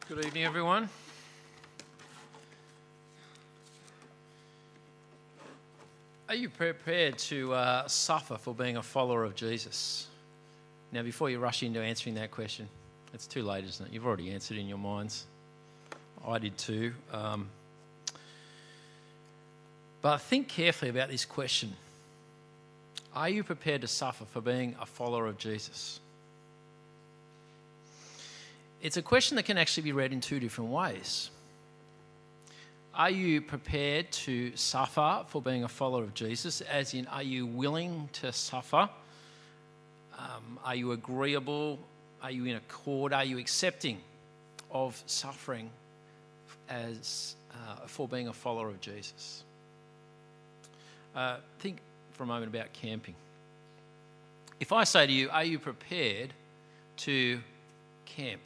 Good evening, everyone. Are you prepared to suffer for being a follower of Jesus? Now, before you rush into answering that question, it's too late, isn't it? You've already answered in your minds. I did too. But think carefully about this question. Are you prepared to suffer for being a follower of Jesus? It's a question that can actually be read in two different ways. Are you prepared to suffer for being a follower of Jesus? As in, are you willing to suffer? Are you agreeable? Are you in accord? Are you accepting of suffering as for being a follower of Jesus? Think for a moment about camping. If I say to you, are you prepared to camp?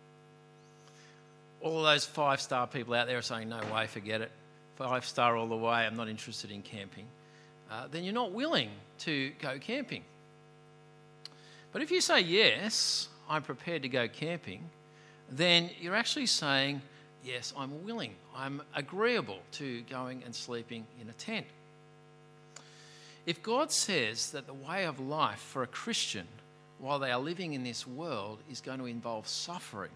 All of those 5-star people out there are saying, no way, forget it. 5-star all the way, I'm not interested in camping. Then you're not willing to go camping. But if you say, yes, I'm prepared to go camping, then you're actually saying, yes, I'm willing. I'm agreeable to going and sleeping in a tent. If God says that the way of life for a Christian while they are living in this world is going to involve suffering,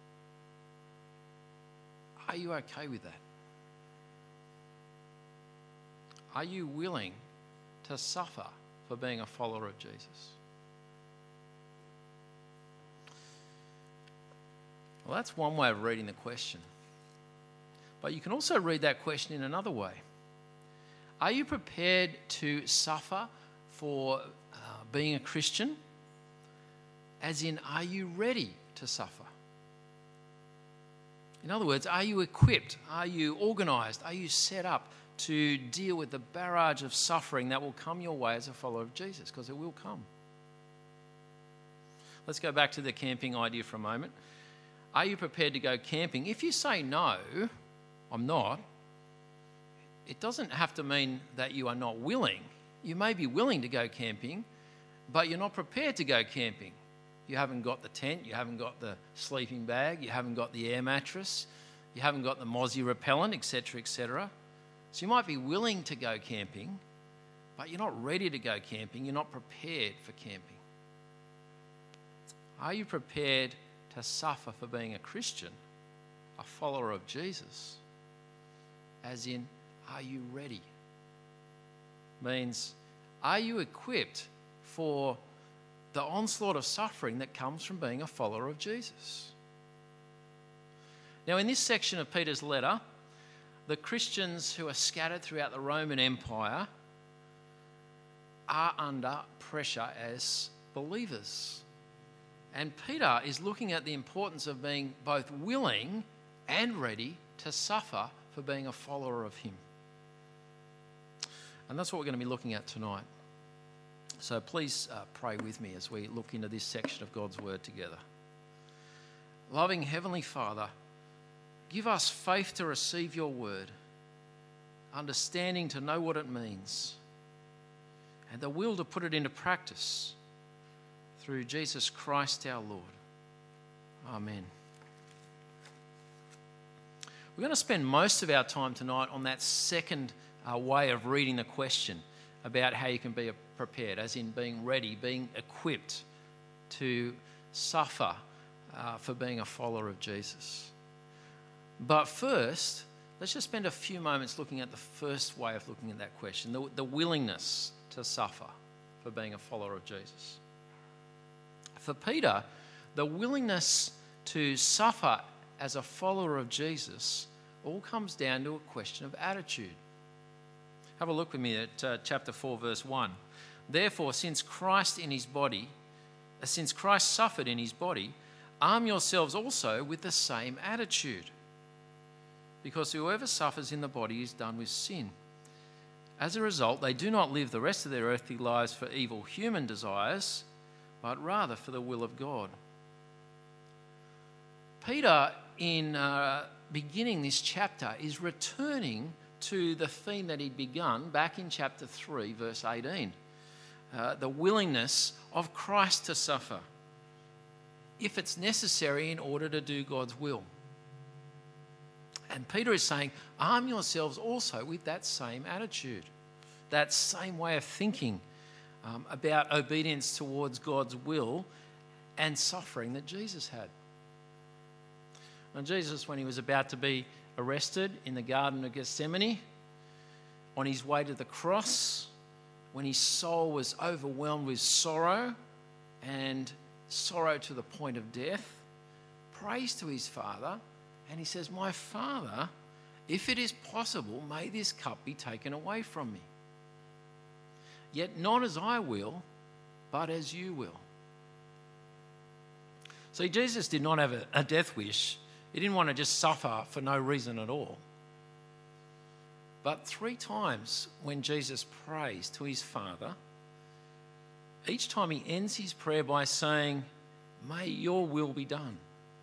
are you okay with that? Are you willing to suffer for being a follower of Jesus? Well, that's one way of reading the question. But you can also read that question in another way. Are you prepared to suffer for being a Christian? As in, are you ready to suffer? In other words, are you equipped? Are you organised? Are you set up to deal with the barrage of suffering that will come your way as a follower of Jesus? Because it will come. Let's go back to the camping idea for a moment. Are you prepared to go camping? If you say no, I'm not, it doesn't have to mean that you are not willing. You may be willing to go camping, but you're not prepared to go camping. You haven't got the tent, you haven't got the sleeping bag, you haven't got the air mattress, you haven't got the mozzie repellent, etc., etc. So you might be willing to go camping, but you're not ready to go camping, you're not prepared for camping. Are you prepared to suffer for being a Christian, a follower of Jesus? As in, are you ready? Means, are you equipped for the onslaught of suffering that comes from being a follower of Jesus? Now, in this section of Peter's letter, the Christians who are scattered throughout the Roman Empire are under pressure as believers. And Peter is looking at the importance of being both willing and ready to suffer for being a follower of him. And that's what we're going to be looking at tonight. So please pray with me as we look into this section of God's Word together. Loving Heavenly Father, give us faith to receive your Word, understanding to know what it means, and the will to put it into practice through Jesus Christ our Lord. Amen. We're going to spend most of our time tonight on that second way of reading the question about how you can be prepared, as in being ready, being equipped to suffer for being a follower of Jesus. But first, let's just spend a few moments looking at the first way of looking at that question, the willingness to suffer for being a follower of Jesus. For Peter, the willingness to suffer as a follower of Jesus all comes down to a question of attitude. Have a look with me at chapter 4, verse 1. Therefore, since Christ suffered in his body, arm yourselves also with the same attitude. Because whoever suffers in the body is done with sin. As a result, they do not live the rest of their earthly lives for evil human desires, but rather for the will of God. Peter, in beginning this chapter, is returning to the theme that he'd begun back in chapter 3, verse 18. The willingness of Christ to suffer, if it's necessary in order to do God's will. And Peter is saying, arm yourselves also with that same attitude, that same way of thinking about obedience towards God's will and suffering that Jesus had. And Jesus, when he was about to be arrested in the Garden of Gethsemane, on his way to the cross, when his soul was overwhelmed with sorrow and sorrow to the point of death, prays to his Father, and he says, "My Father, if it is possible, may this cup be taken away from me. Yet not as I will, but as you will." See, Jesus did not have a death wish. He didn't want to just suffer for no reason at all. But 3 times when Jesus prays to his Father, each time he ends his prayer by saying, "May your will be done."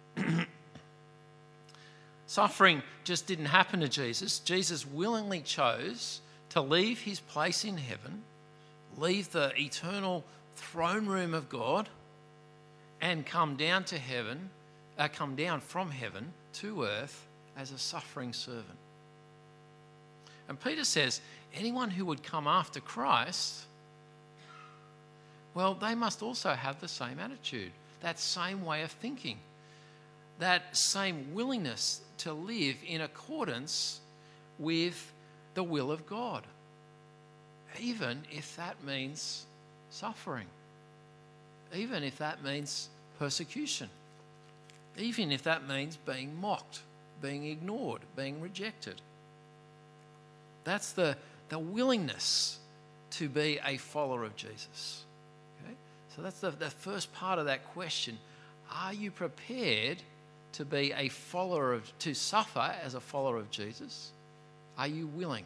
Suffering just didn't happen to Jesus. Jesus willingly chose to leave his place in heaven, leave the eternal throne room of God, and come down from heaven to earth as a suffering servant. And Peter says, anyone who would come after Christ, well, they must also have the same attitude, that same way of thinking, that same willingness to live in accordance with the will of God, even if that means suffering, even if that means persecution, even if that means being mocked, being ignored, being rejected. That's the willingness to be a follower of Jesus. Okay? So that's the first part of that question. Are you prepared to be a follower to suffer as a follower of Jesus? Are you willing?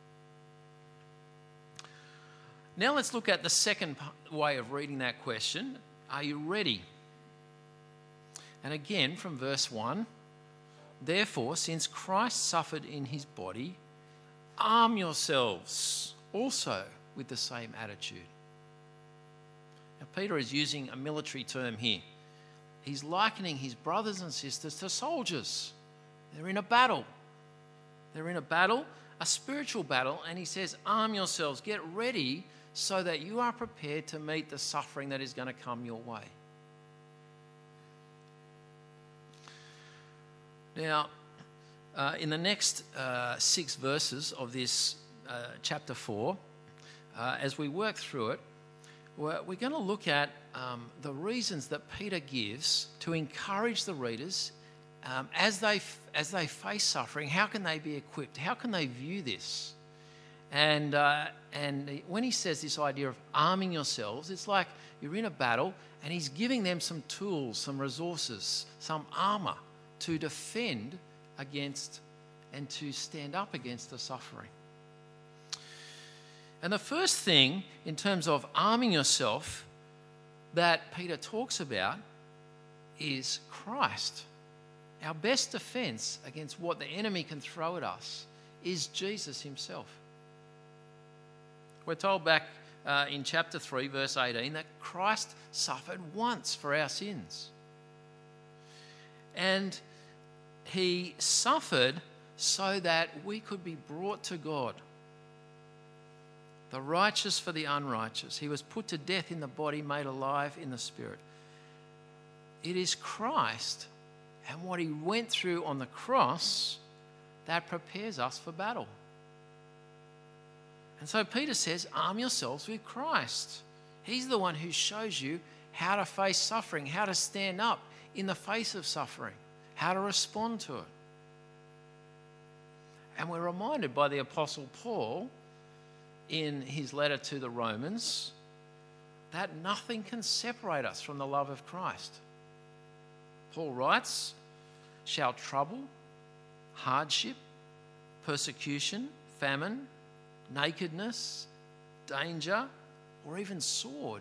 Now let's look at the second way of reading that question. Are you ready? And again from verse 1, "Therefore, since Christ suffered in his body, arm yourselves also with the same attitude." Now, Peter is using a military term here. He's likening his brothers and sisters to soldiers. They're in a battle. They're in a battle, a spiritual battle, and he says, arm yourselves, get ready so that you are prepared to meet the suffering that is going to come your way. Now, in the next 6 verses of this chapter 4, as we work through it, we're going to look at the reasons that Peter gives to encourage the readers as they face suffering. How can they be equipped? How can they view this? And when he says this idea of arming yourselves, it's like you're in a battle and he's giving them some tools, some resources, some armour to defend against and to stand up against the suffering. And the first thing in terms of arming yourself that Peter talks about is Christ. Our best defence against what the enemy can throw at us is Jesus himself. We're told back in chapter 3, verse 18, that Christ suffered once for our sins. And he suffered so that we could be brought to God. The righteous for the unrighteous. He was put to death in the body, made alive in the spirit. It is Christ and what he went through on the cross that prepares us for battle. And so Peter says, arm yourselves with Christ. He's the one who shows you how to face suffering, how to stand up in the face of suffering, how to respond to it. And we're reminded by the Apostle Paul in his letter to the Romans that nothing can separate us from the love of Christ. Paul writes, "Shall trouble, hardship, persecution, famine, nakedness, danger, or even sword,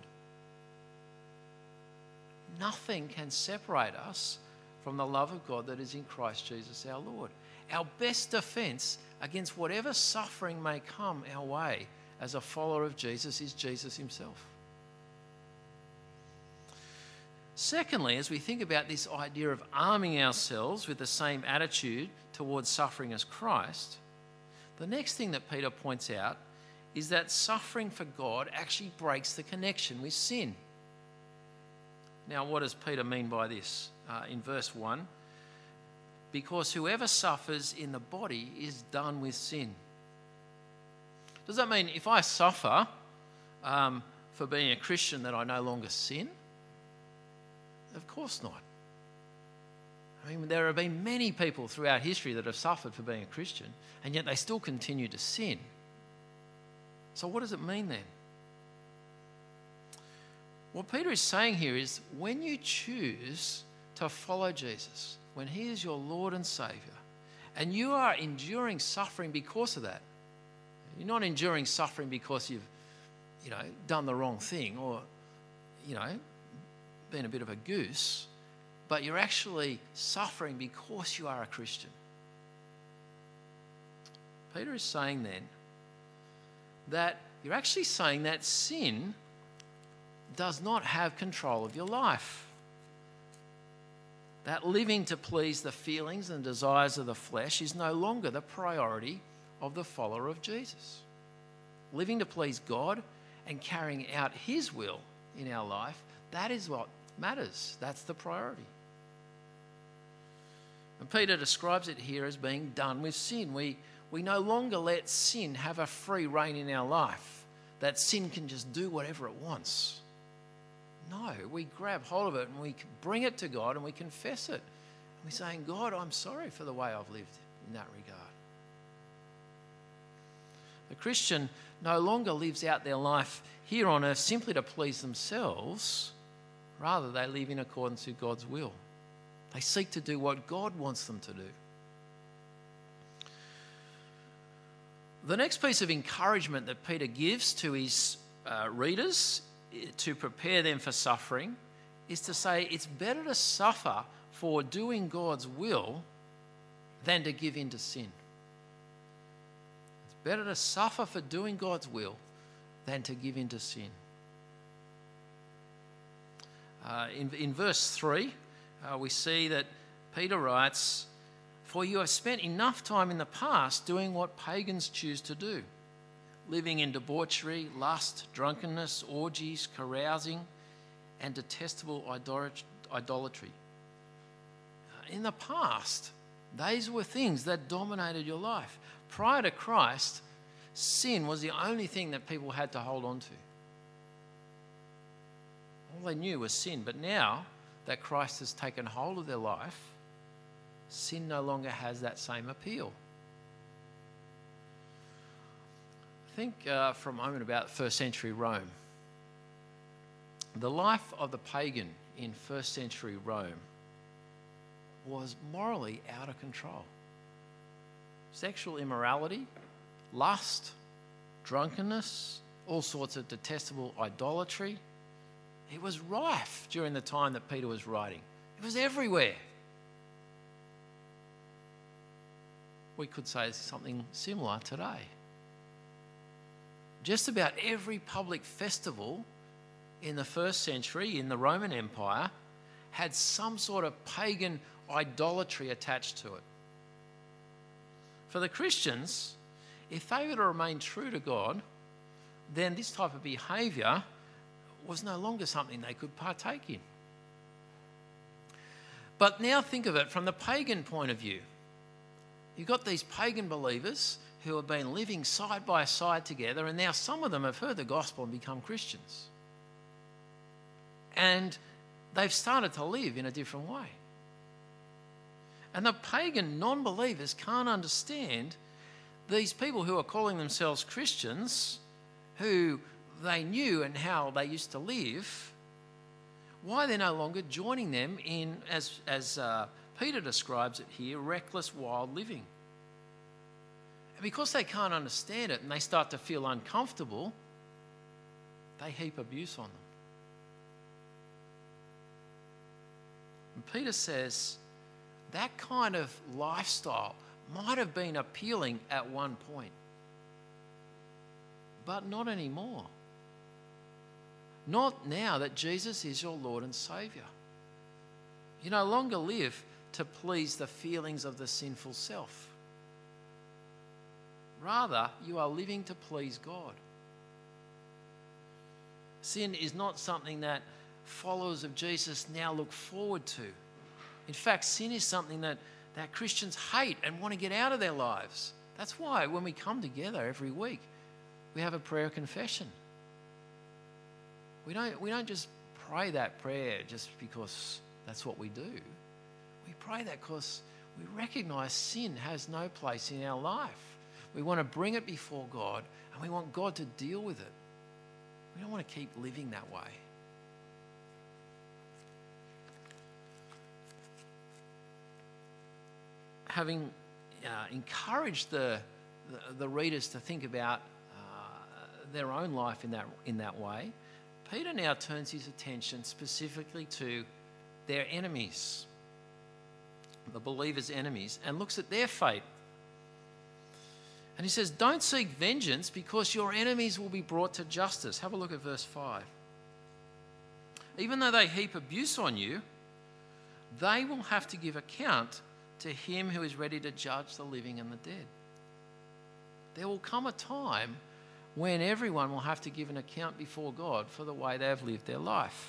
nothing can separate us from the love of God that is in Christ Jesus our Lord." Our best defence against whatever suffering may come our way as a follower of Jesus is Jesus himself. Secondly, as we think about this idea of arming ourselves with the same attitude towards suffering as Christ, the next thing that Peter points out is that suffering for God actually breaks the connection with sin. Now, what does Peter mean by this? In verse 1, because whoever suffers in the body is done with sin. Does that mean if I suffer for being a Christian that I no longer sin? Of course not. I mean, there have been many people throughout history that have suffered for being a Christian, and yet they still continue to sin. So what does it mean then? What Peter is saying here is when you choose to follow Jesus, when he is your Lord and Saviour, and you are enduring suffering because of that, you're not enduring suffering because you've, done the wrong thing or, been a bit of a goose, but you're actually suffering because you are a Christian. Peter is saying then that you're actually saying that sin does not have control of your life. That living to please the feelings and desires of the flesh is no longer the priority of the follower of Jesus. Living to please God and carrying out his will in our life, that is what matters. That's the priority. And Peter describes it here as being done with sin. We no longer let sin have a free reign in our life, that sin can just do whatever it wants. No, we grab hold of it and we bring it to God and we confess it. And we're saying, God, I'm sorry for the way I've lived in that regard. The Christian no longer lives out their life here on earth simply to please themselves. Rather, they live in accordance with God's will. They seek to do what God wants them to do. The next piece of encouragement that Peter gives to his readers to prepare them for suffering is to say it's better to suffer for doing God's will than to give in to sin. It's better to suffer for doing God's will than to give in to sin. In verse 3, we see that Peter writes, "For you have spent enough time in the past doing what pagans choose to do, living in debauchery, lust, drunkenness, orgies, carousing, and detestable idolatry." In the past, these were things that dominated your life. Prior to Christ, sin was the only thing that people had to hold on to. All they knew was sin. But now that Christ has taken hold of their life, sin no longer has that same appeal. Think for a moment about first century Rome. The life of the pagan in first century Rome was morally out of control. Sexual immorality, lust, drunkenness, all sorts of detestable idolatry. It was rife during the time that Peter was writing. It was everywhere. We could say something similar today. Just about every public festival in the first century in the Roman Empire had some sort of pagan idolatry attached to it. For the Christians, if they were to remain true to God, then this type of behaviour was no longer something they could partake in. But now think of it from the pagan point of view. You've got these pagan believers who have been living side by side together, and now some of them have heard the gospel and become Christians. And they've started to live in a different way. And the pagan non-believers can't understand these people who are calling themselves Christians, who they knew and how they used to live, why they're no longer joining them in, as Peter describes it here, reckless, wild living. And because they can't understand it and they start to feel uncomfortable, they heap abuse on them. And Peter says that kind of lifestyle might have been appealing at one point, but not anymore. Not now that Jesus is your Lord and Saviour. You no longer live to please the feelings of the sinful self. Rather, you are living to please God. Sin is not something that followers of Jesus now look forward to. In fact, sin is something that Christians hate and want to get out of their lives. That's why when we come together every week, we have a prayer of confession. We don't just pray that prayer just because that's what we do. We pray that because we recognise sin has no place in our life. We want to bring it before God and we want God to deal with it. We don't want to keep living that way. Having encouraged the readers to think about their own life in that way, Peter now turns his attention specifically to their enemies, the believers' enemies, and looks at their fate. And he says, don't seek vengeance because your enemies will be brought to justice. Have a look at verse 5. Even though they heap abuse on you, they will have to give account to him who is ready to judge the living and the dead. There will come a time when everyone will have to give an account before God for the way they have lived their life.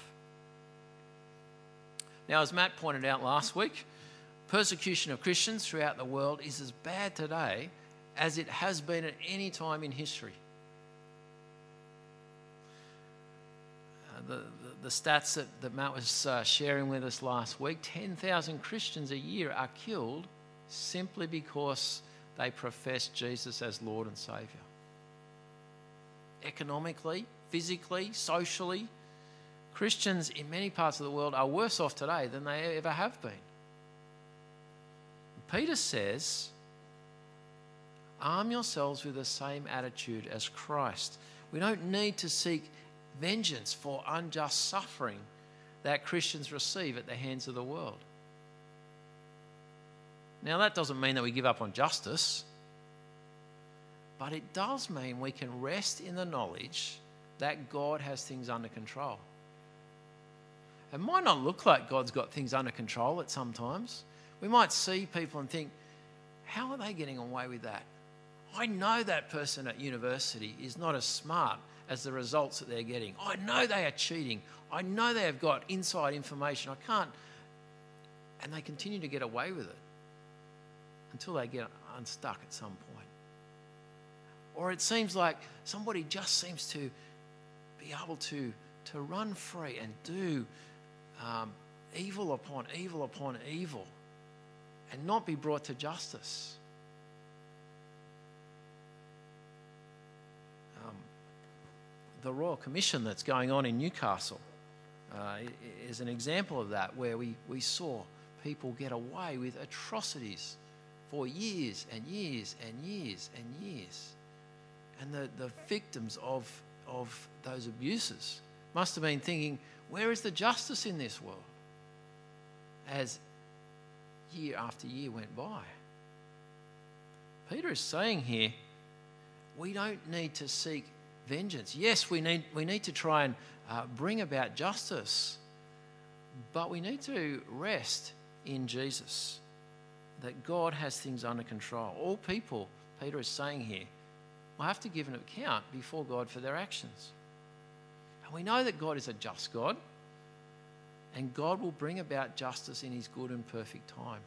Now, as Matt pointed out last week, persecution of Christians throughout the world is as bad today as it has been at any time in history. The stats that Matt was sharing with us last week, 10,000 Christians a year are killed simply because they profess Jesus as Lord and Saviour. Economically, physically, socially, Christians in many parts of the world are worse off today than they ever have been. Peter says, arm yourselves with the same attitude as Christ. We don't need to seek vengeance for unjust suffering that Christians receive at the hands of the world. Now, that doesn't mean that we give up on justice, but it does mean we can rest in the knowledge that God has things under control. It might not look like God's got things under control at some times. We might see people and think, how are they getting away with that? I know that person at university is not as smart as the results that they're getting. I know they are cheating. I know they have got inside information. I can't. And they continue to get away with it until they get unstuck at some point. Or it seems like somebody just seems to be able to run free and do evil upon evil upon evil and not be brought to justice. The Royal Commission that's going on in Newcastle is an example of that, where we saw people get away with atrocities for years and years and years and years. And the victims of those abuses must have been thinking, where is the justice in this world? As year after year went by. Peter is saying here, we don't need to seek vengeance. Yes, we need to try and bring about justice, but we need to rest in Jesus, that God has things under control. All people, Peter is saying here, will have to give an account before God for their actions. And we know that God is a just God, and God will bring about justice in his good and perfect time.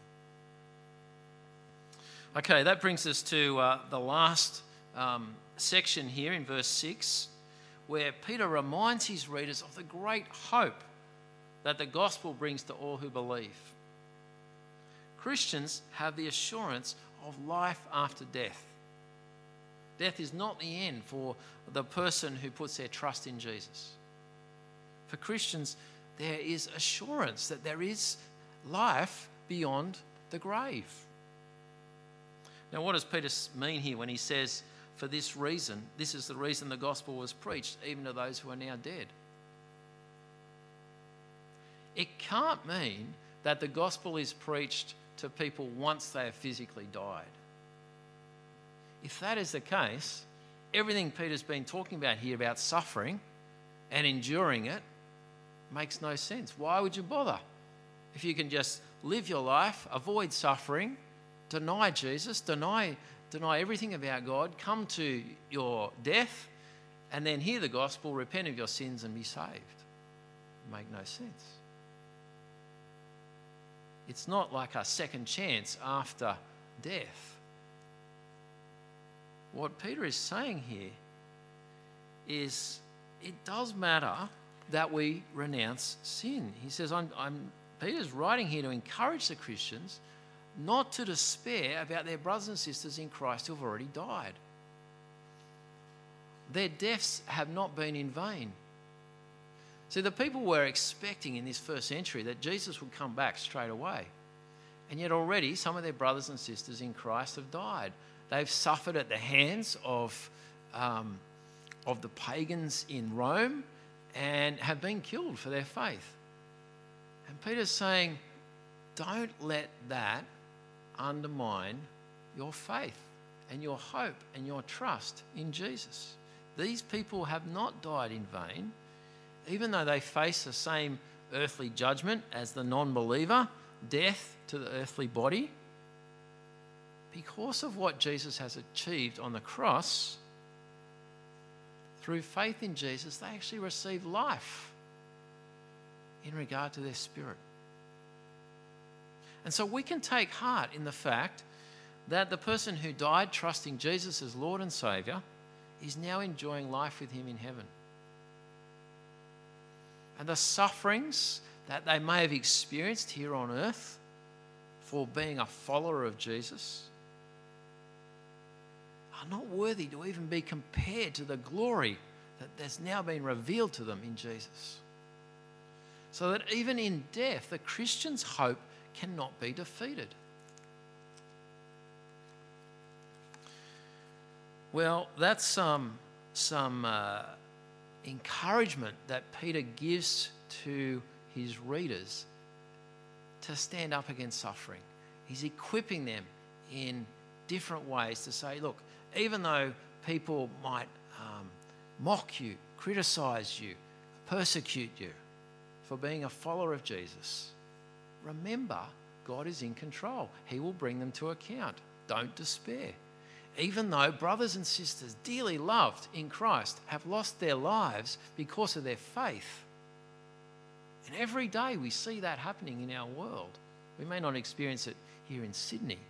Okay, that brings us to the last section here in verse 6, where Peter reminds his readers of the great hope that the gospel brings to all who believe. Christians have the assurance of life after death. Death is not the end for the person who puts their trust in Jesus. For Christians, there is assurance that there is life beyond the grave. Now, what does Peter mean here when he says, for this reason, this is the reason the gospel was preached, even to those who are now dead? It can't mean that the gospel is preached to people once they have physically died. If that is the case, everything Peter's been talking about here about suffering and enduring it makes no sense. Why would you bother? if you can just live your life, avoid suffering, deny Jesus, deny everything about God, come to your death, and then hear the gospel, repent of your sins and be saved. Make no sense. It's not like a second chance after death. What Peter is saying here is it does matter that we renounce sin. He says, Peter's writing here to encourage the Christians not to despair about their brothers and sisters in Christ who have already died. Their deaths have not been in vain. See, the people were expecting in this first century that Jesus would come back straight away. And yet already some of their brothers and sisters in Christ have died. They've suffered at the hands of the pagans in Rome and have been killed for their faith. And Peter's saying, don't let that undermine your faith and your hope and your trust in Jesus. These people have not died in vain, even though they face the same earthly judgment as the non-believer, death to the earthly body. Because of what Jesus has achieved on the cross, through faith in Jesus, they actually receive life in regard to their spirit. And so we can take heart in the fact that the person who died trusting Jesus as Lord and Saviour is now enjoying life with him in heaven. And the sufferings that they may have experienced here on earth for being a follower of Jesus are not worthy to even be compared to the glory that has now been revealed to them in Jesus. So that even in death, the Christian's hope cannot be defeated. Well, that's some encouragement that Peter gives to his readers to stand up against suffering. He's equipping them in different ways to say, look, even though people might mock you, criticise you, persecute you for being a follower of Jesus, remember, God is in control. He will bring them to account. Don't despair. Even though brothers and sisters dearly loved in Christ have lost their lives because of their faith. And every day we see that happening in our world. We may not experience it here in Sydney.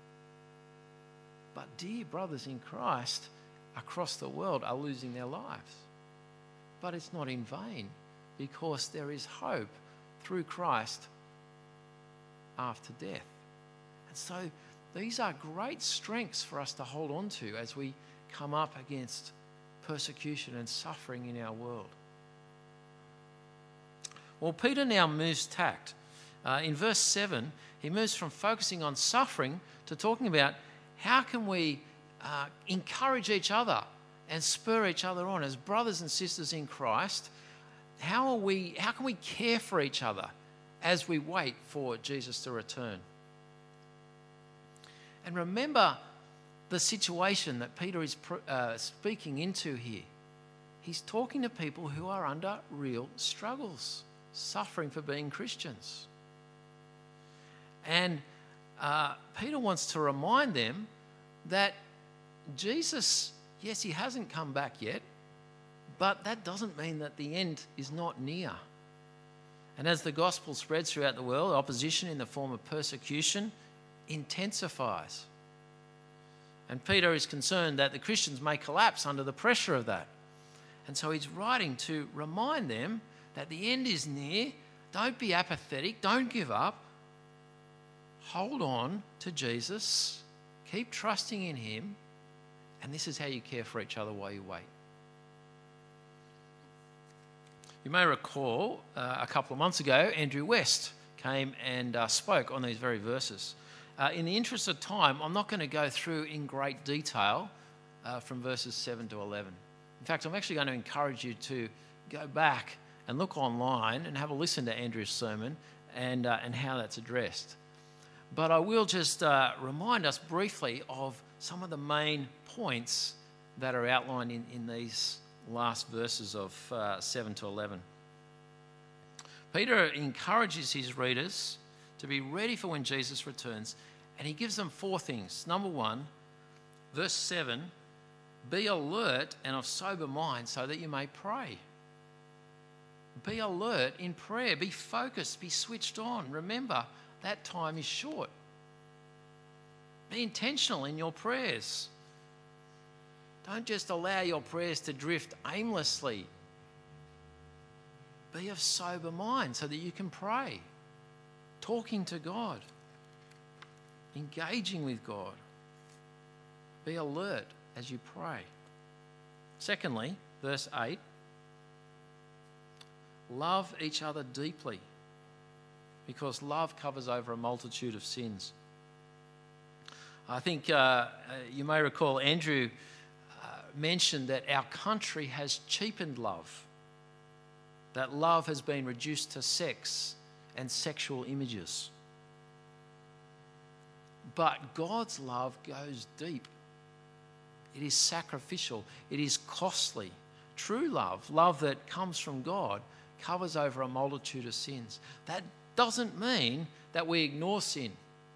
But dear brothers in Christ across the world are losing their lives. But it's not in vain, because there is hope through Christ after death. And so these are great strengths for us to hold on to as we come up against persecution and suffering in our world. Well, Peter now moves tact. In verse 7, he moves from focusing on suffering to talking about how can we encourage each other and spur each other on as brothers and sisters in Christ. How can we care for each other as we wait for Jesus to return? And remember the situation that Peter is speaking into here. He's talking to people who are under real struggles, suffering for being Christians. And Peter wants to remind them that Jesus, yes, he hasn't come back yet, but that doesn't mean that the end is not near. And as the gospel spreads throughout the world, opposition in the form of persecution intensifies. And Peter is concerned that the Christians may collapse under the pressure of that. And so he's writing to remind them that the end is near. Don't be apathetic. Don't give up. Hold on to Jesus. Keep trusting in him. And this is how you care for each other while you wait. You may recall a couple of months ago, Andrew West came and spoke on these very verses. In the interest of time, I'm not going to go through in great detail from verses 7 to 11. In fact, I'm actually going to encourage you to go back and look online and have a listen to Andrew's sermon and how that's addressed. But I will just remind us briefly of some of the main points that are outlined in these last verses of 7 to 11. Peter encourages his readers to be ready for when Jesus returns. And he gives them 4 things. Number 1, verse 7, be alert and of sober mind so that you may pray. Be alert in prayer. Be focused. Be switched on. Remember, that time is short. Be intentional in your prayers. Don't just allow your prayers to drift aimlessly. Be of sober mind so that you can pray. Talking to God. Engaging with God. Be alert as you pray. Secondly, verse 8, love each other deeply, because love covers over a multitude of sins. I think you may recall Andrew mentioned that our country has cheapened love, that love has been reduced to sex and sexual images. But God's love goes deep. It is sacrificial. It is costly. True love, love that comes from God, covers over a multitude of sins. That doesn't mean that we ignore sin.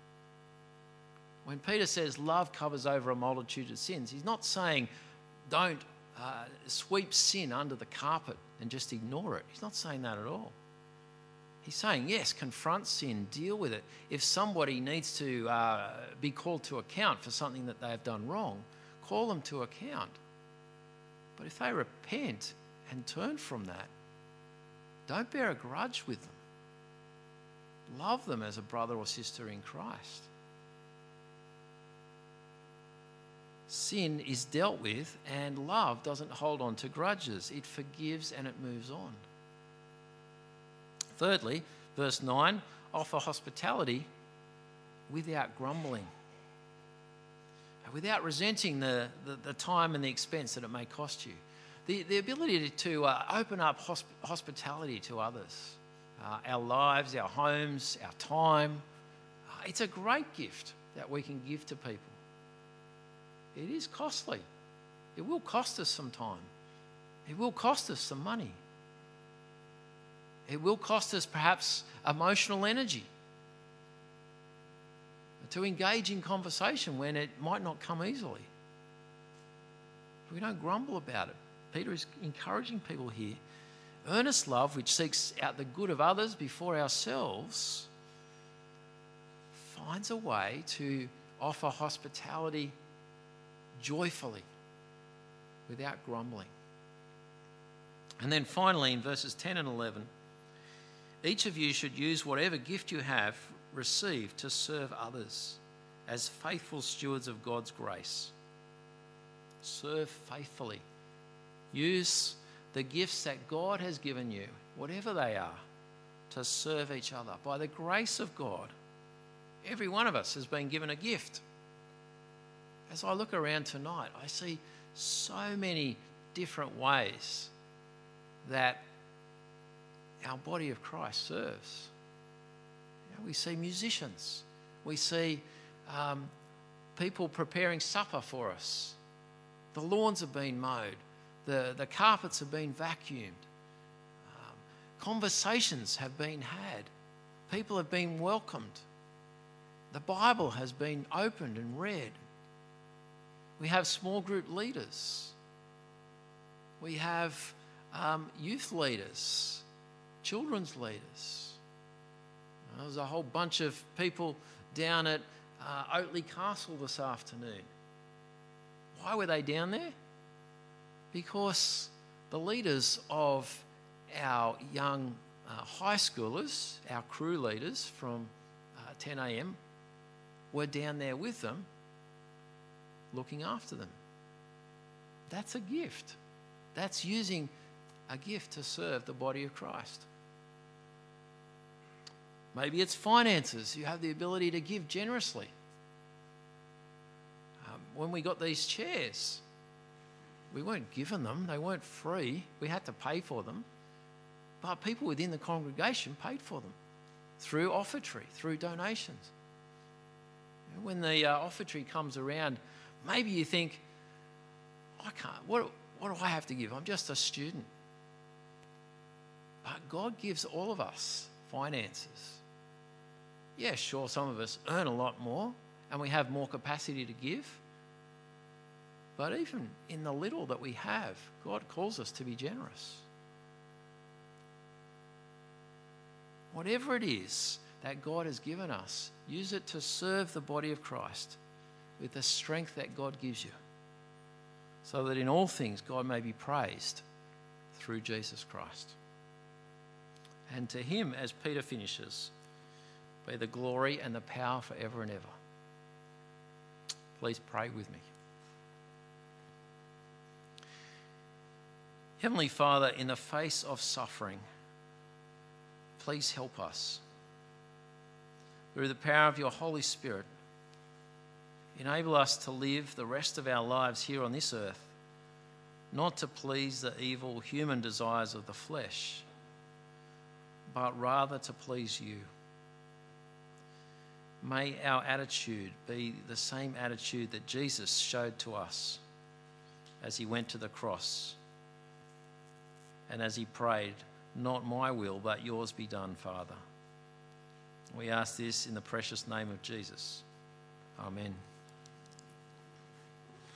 When Peter says love covers over a multitude of sins, he's not saying don't sweep sin under the carpet and just ignore it. He's not saying that at all. He's saying, yes, confront sin, deal with it. If somebody needs to be called to account for something that they have done wrong, call them to account. But if they repent and turn from that, don't bear a grudge with them. Love them as a brother or sister in Christ. Sin is dealt with, and love doesn't hold on to grudges. It forgives and it moves on. Thirdly, verse 9, offer hospitality without grumbling, without resenting the time and the expense that it may cost you. The ability to open up hospitality to others, our lives, our homes, our time, it's a great gift that we can give to people. It is costly. It will cost us some time. It will cost us some money. It will cost us perhaps emotional energy to engage in conversation when it might not come easily. We don't grumble about it. Peter is encouraging people here. Earnest love, which seeks out the good of others before ourselves, finds a way to offer hospitality joyfully, without grumbling. And then finally, in verses 10 and 11, each of you should use whatever gift you have received to serve others as faithful stewards of God's grace. Serve faithfully. Use the gifts that God has given you, whatever they are, to serve each other. By the grace of God, every one of us has been given a gift. As I look around tonight, I see so many different ways that our body of Christ serves. We see musicians. We see people preparing supper for us. The lawns have been mowed. The carpets have been vacuumed. Conversations have been had. People have been welcomed. The Bible has been opened and read. We have small group leaders. We have youth leaders, children's leaders. There was a whole bunch of people down at Oatley Castle this afternoon. Why were they down there? Because the leaders of our young high schoolers, our crew leaders from 10 a.m, were down there with them, looking after them. That's a gift. That's using a gift to serve the body of Christ. Maybe it's finances. You have the ability to give generously. When we got these chairs, we weren't given them. They weren't free. We had to pay for them. But people within the congregation paid for them through offertory, through donations. When the offertory comes around, maybe you think, I can't, what do I have to give? I'm just a student. But God gives all of us finances. Yeah, sure, some of us earn a lot more and we have more capacity to give. But even in the little that we have, God calls us to be generous. Whatever it is that God has given us, use it to serve the body of Christ with the strength that God gives you, so that in all things God may be praised through Jesus Christ. And to him, as Peter finishes, be the glory and the power forever and ever. Please pray with me. Heavenly Father, in the face of suffering, please help us. Through the power of your Holy Spirit, enable us to live the rest of our lives here on this earth, not to please the evil human desires of the flesh, but rather to please you. May our attitude be the same attitude that Jesus showed to us as he went to the cross and as he prayed, "Not my will, but yours be done, Father." We ask this in the precious name of Jesus. Amen.